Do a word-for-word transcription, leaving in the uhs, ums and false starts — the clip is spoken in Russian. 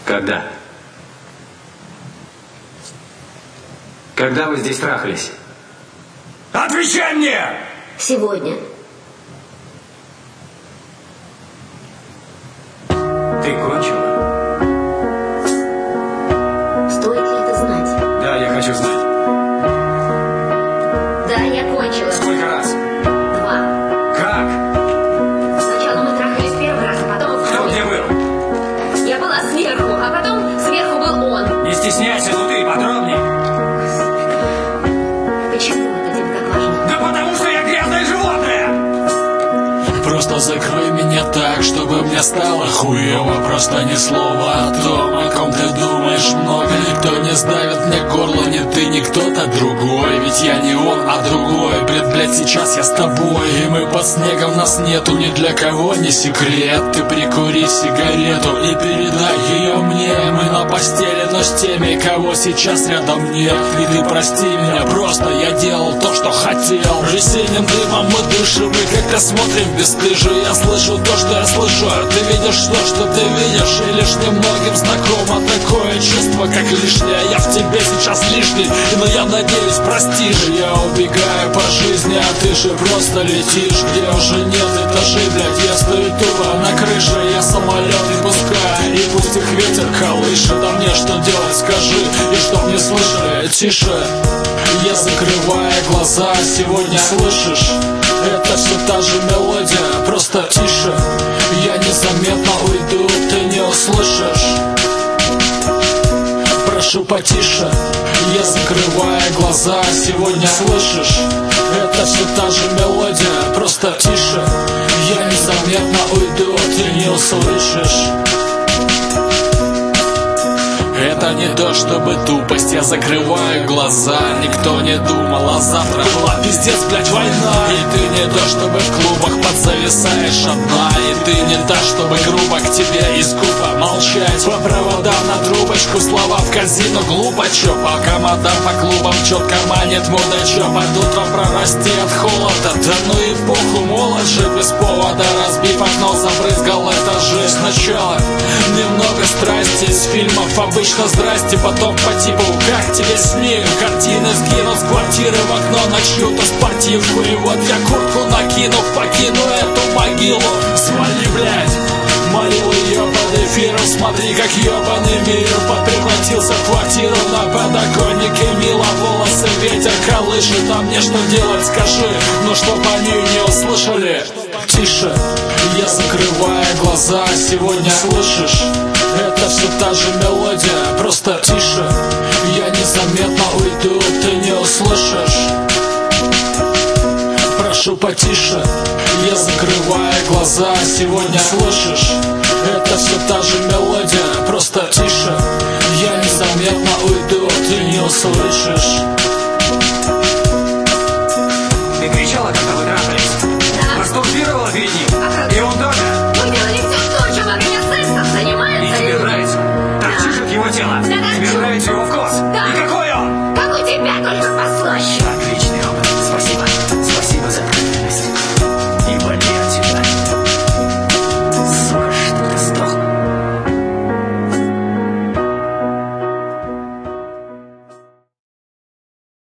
Когда? Когда вы здесь трахались? Отвечай мне! Сегодня. Ты кончила? Стоит ли это знать? Да, я хочу знать. Да, я кончила. Сколько раз? Два. Как? Сначала мы трахались первый раз, а потом... Кто где был? Я была сверху, а потом сверху был он. Не стесняйся, ну ты подробнее. Почему это тебе так важно? Да потому что я грязное животное! Просто закрой меня так, чтобы мне стало хуево. Просто ни слова о том, о ком ты думаешь много. Никто не сдавит мне горло, ни ты, ни кто-то другой. Ведь я не он, а другой. Блядь, блядь, сейчас я с тобой. И мы под снегом, нас нету ни для кого, не секрет. Ты прикури сигарету и передай ее мне. Мы на постели, но с теми, кого сейчас рядом нет. И ты прости меня, просто я делал то, что хотел. Весенним дымом мы дышим и как-то смотрим бесстыжие. Я слышу то, что я слышу, а ты видишь то, что ты видишь. И лишь немногим знакомо такое чувство, как лишнее. Я в тебе сейчас лишний, но я надеюсь, простишь. Я убегаю по жизни, а ты же просто летишь. Где уже нет этажей, блядь, я стою тупо на крыше. Я самолеты пускаю, и пусть их ветер колышет. А мне что делать, скажи, и чтоб не слышали, тише. Я закрываю глаза, сегодня слышишь? Это все та же мелодия, просто тише. Я незаметно уйду, ты не услышишь. Прошу потише. Я закрываю глаза, сегодня слышишь? Это все та же мелодия, просто тише. Я незаметно уйду, ты не услышишь. Это не то чтобы тупость, я закрываю глаза. Никто не думал, а завтра была пиздец, блядь, война. И ты не то чтобы в клубах подзависаешь одна. И ты не та, чтобы грубо к тебе из купа молчать. По проводам на трубочку, слова в казино, глупо чё. Пока мадам по клубам четко манит мудачок. Под утром прорасти от холода, да ну и похуй, молод же без повода. Разбив окно, забрызгал этажи. Сначала немного страсти из фильмов обычно. Здрасте, потом по типу, как тебе смею. Картины сгинут с квартиры в окно на чью-то спортивку. И вот я куртку накинув, покину эту могилу. Свали, блядь. Молил ее под эфиром, смотри, как ебаный мир превратился в квартиру на подоконнике. Мило, волосы ветер колышет, а мне что делать, скажи. Ну чтоб они не услышали. Тише, я закрываю глаза, сегодня слышишь? Это все та же мелодия, просто тише. Я незаметно уйду, ты не услышишь. Прошу потише. Я закрываю глаза, сегодня слышишь? Это все та же мелодия, просто тише. Я незаметно уйду, ты не услышишь.